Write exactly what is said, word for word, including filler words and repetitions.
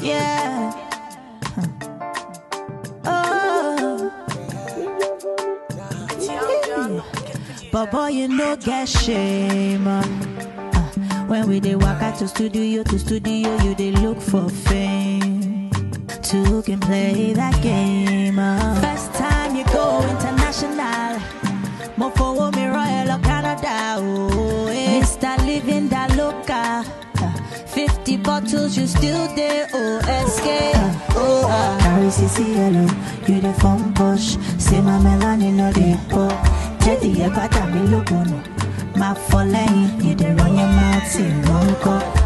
Yeah. Oh. But boy, you no get shame. Uh, when we dey walk out to studio to studio, you dey look for fame. Two can play that game. Uh. First time you go international, more for me Royal of Canada. Oh, yeah. Mister Living that loca. Fifty bottles, you still there. Oh, escape. Oh, uh. Carry C C L O, you the phone push. Say my melanin no dey pop. Jetty, you got a me logo no. My falling, you the run your mouth, see wrong call.